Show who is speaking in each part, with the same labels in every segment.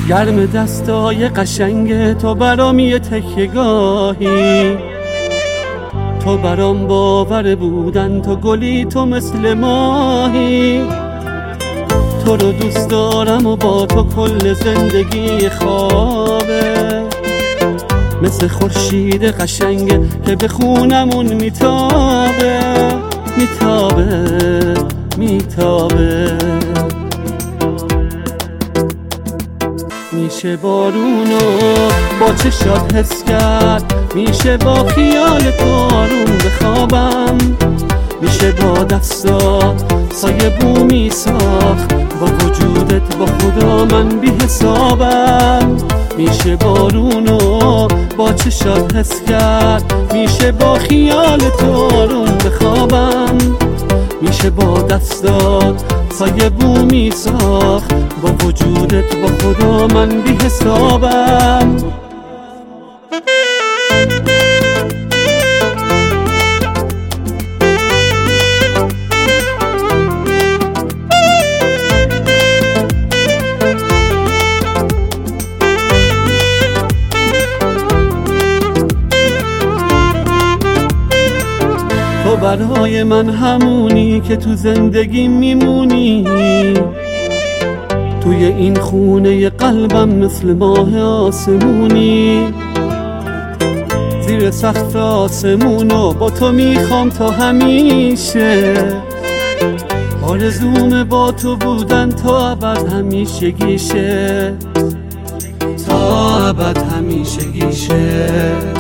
Speaker 1: گرم دستای قشنگ تو برام یه تکیه‌گاهی، تو برام باور بودن، تو گلی تو مثل ماهی. تو رو دوست دارم و با تو کل زندگی خوابه، مثل خورشید قشنگه که به خونمون میتابه میتابه میتابه. میشه بارونو با چشات حس کرد، میشه با خیال تو آروم بخوابم، میشه با دستا سایه بومی ساخت، با وجودت با خدا من بی حسابم. میشه بارونو با چشات حس کرد، میشه با خیال تو آروم بخوابم، میشه با دستات سایه بومی ساخت، با وجودت با خدا من بی حسابم. تو برای من همونی که تو زندگی میمونی، توی این خونه قلبم مثل ماه آسمونی. زیر سقف آسمونو با تو میخوام تا همیشه، آرزوم با تو بودن تا ابد همیشگیشه، تا ابد همیشگیشه.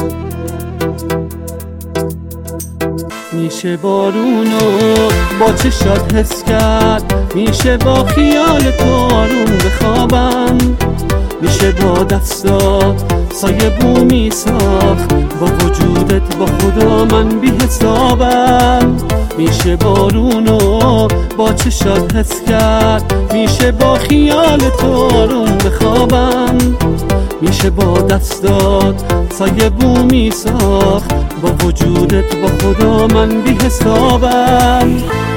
Speaker 1: میشه بارونو با چشات حس کرد، میشه با خیال تو آروم بخوابم، میشه با دستات سایه بومی ساخت، با وجودت با خدا من بی حسابم. میشه بارونو با چشات حس کرد، میشه با خیال تو آروم بخوابم، میشه با دستات سایه بومی ساخت، با وجودت با خدا من بی حسابم.